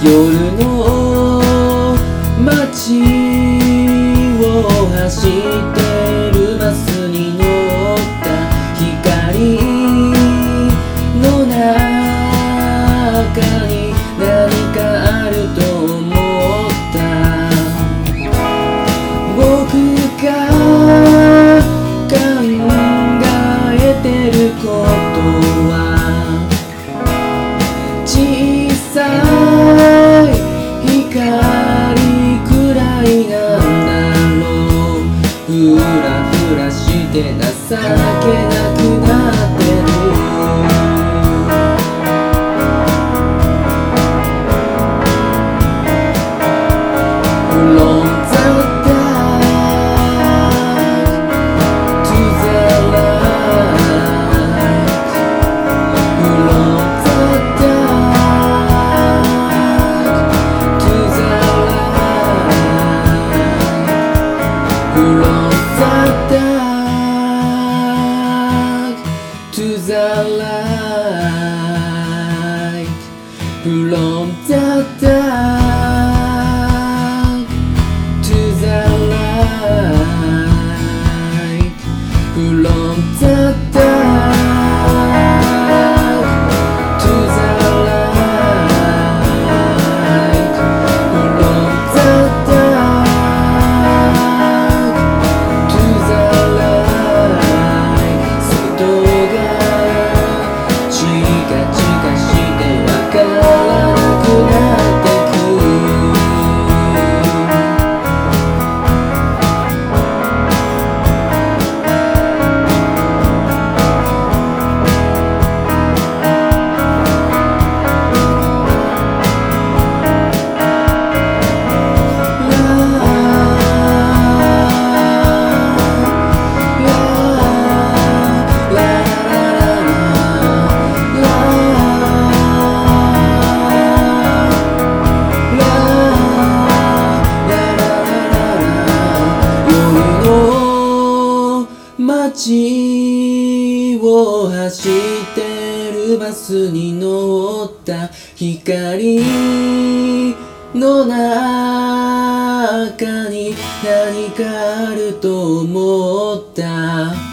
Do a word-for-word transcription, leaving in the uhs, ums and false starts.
夜の街を走ってるバスに乗った光の中に何かあると思った僕が考えてることは小さい光くらいなんだろうふらふらして情けなくなってるFrom the dark to the light From the dark to the light From the dark to the light From the dark to the light From the dark to the light From the dark to the light 外がチカチカしてわからなくなってく街を走ってるバスに乗った光の中に何かあると思った